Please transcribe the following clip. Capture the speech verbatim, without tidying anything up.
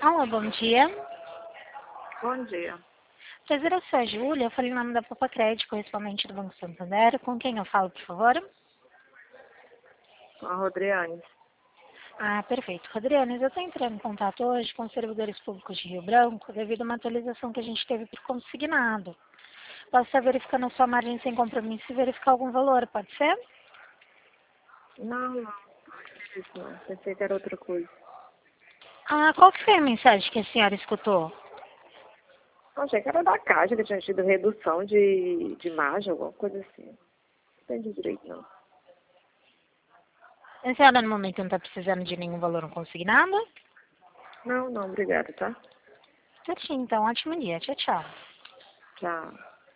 Alô, bom dia. Bom dia. Prazer, eu sou a Júlia. Eu falei em nome da Popa Crédito, correspondente do Banco Santander. Com quem eu falo, por favor? Com a Rodriane. Ah, perfeito. Rodriane, eu estou entrando em contato hoje com os servidores públicos de Rio Branco devido a uma atualização que a gente teve por consignado. Posso estar verificando a sua margem sem compromisso e verificar algum valor, pode ser? Não, não. Não é isso, não. Pensei que era outra coisa. Ah, qual que foi a mensagem que a senhora escutou? Eu achei que era da Caixa, que tinha tido redução de, de margem, alguma coisa assim. Não entendi direito, não. A senhora no momento não está precisando de nenhum valor consignado? Não, não, obrigada, tá? Certinho, então. Ótimo dia. Tchau, tchau. Tchau.